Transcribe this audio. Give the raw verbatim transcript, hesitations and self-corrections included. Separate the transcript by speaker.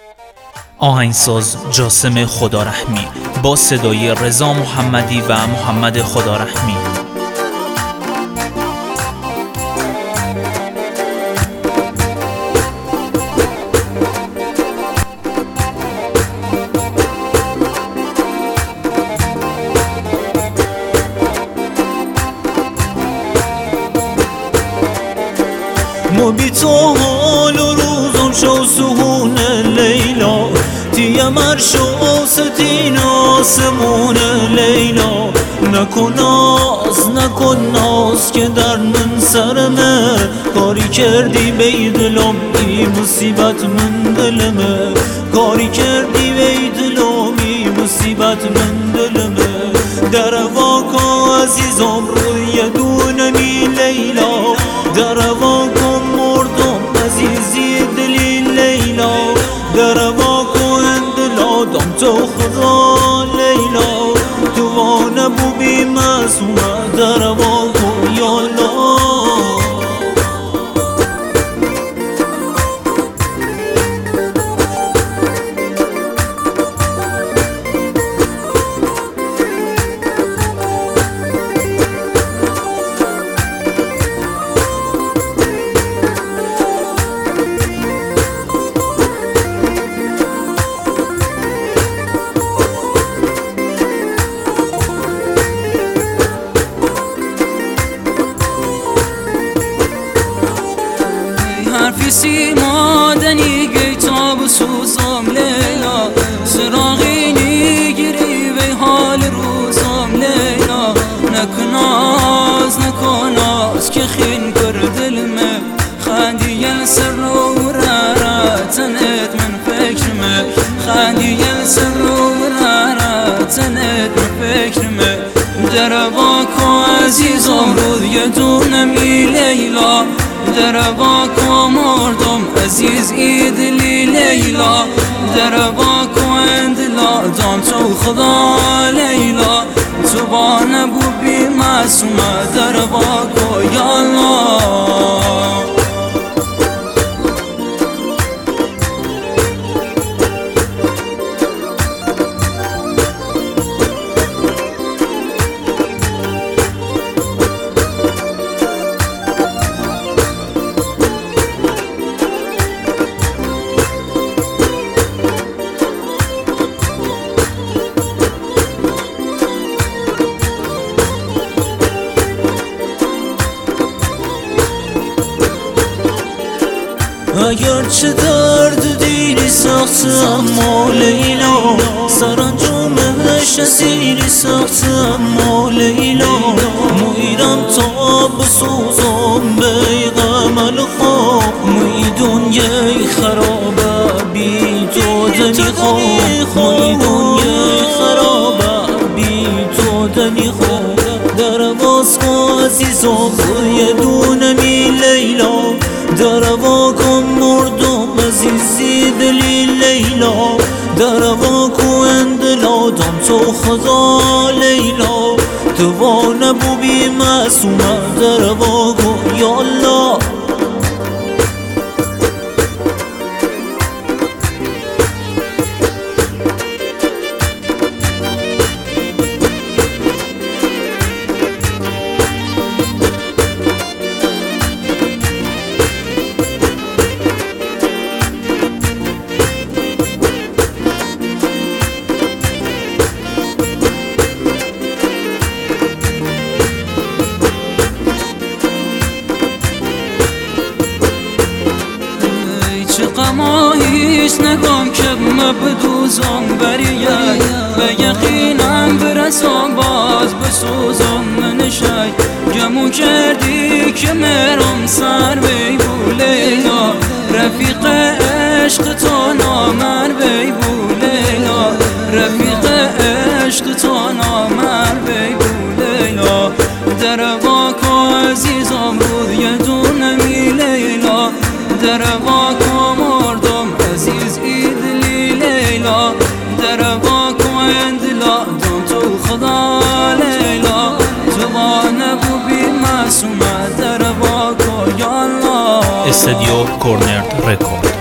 Speaker 1: آهنگساز جاسم خدارحمی با صدای رضا محمدی و محمد خدارحمی.
Speaker 2: ما بی تو حال و روزم شو سهون لیلا، تیه مرشو ستین آسمون لیلا. نکن ناز نکن ناز که در من سرمه، کاری کردی بی دلم ای مصیبت من دلمه. کاری کردی بی دلم ای مصیبت من دلمه. در واکا عزیزم روی دونمی لیلا، در واکا مردم عزیزی دلی لیلا. در واکا اندلا دم تو خدا لیلا، تو وانه بو بی معصومه در واکا یالا.
Speaker 3: حرفی مادنی گیتا بسوزم لیلا، سراغینی گیری به حال روزم لیلا. نکناز نکناز که خین کر دلمه، خندی سر رو را تنت من فکرمه. خندی سر رو را تنت من فکرمه. در واکا عزیزم روی دونمی لیلا، در واکا مردم عزیز ایدلی لیلا. در واکا اندلا دام تو خدا لیلا، تو با نبو بی معصومه در واکا یالا.
Speaker 2: اگر چه درد دیری سخت اما لیلا، سرانجامش اسیری سخت اما لیلا. مویرم تا بسوزم بی غم الخواب، موی دنیای خرابه بی تو دنی خواب. موی دنیای خرابه بی تو دنی خواب. در واسقا عزیزم روی دونمی لیلا، در واکا مردم عزیزی دلی لیلا. در واکا اندلا دام تو خدا لیلا، تو وانه بو بی معصومه در واکا یالا.
Speaker 3: غما هیچ نگم که مبدوزم بریای، به یقینم برسم باز بسوزم من شای. گمو کردی که مرم سر بی بو لیلا، رفیق عشق تو نامر بی بو لیلا. رفیق عشق تو نامر بی بو لیلا. در واکا عزیزم روی دونمی لیلا، در واکا مردم عزیز ایدلی لیلا. در واکا اندلا دام تو خدا لیلا، تو با نبو بی معصومه در واکا یالا.
Speaker 1: استودیو کورنر رکورد.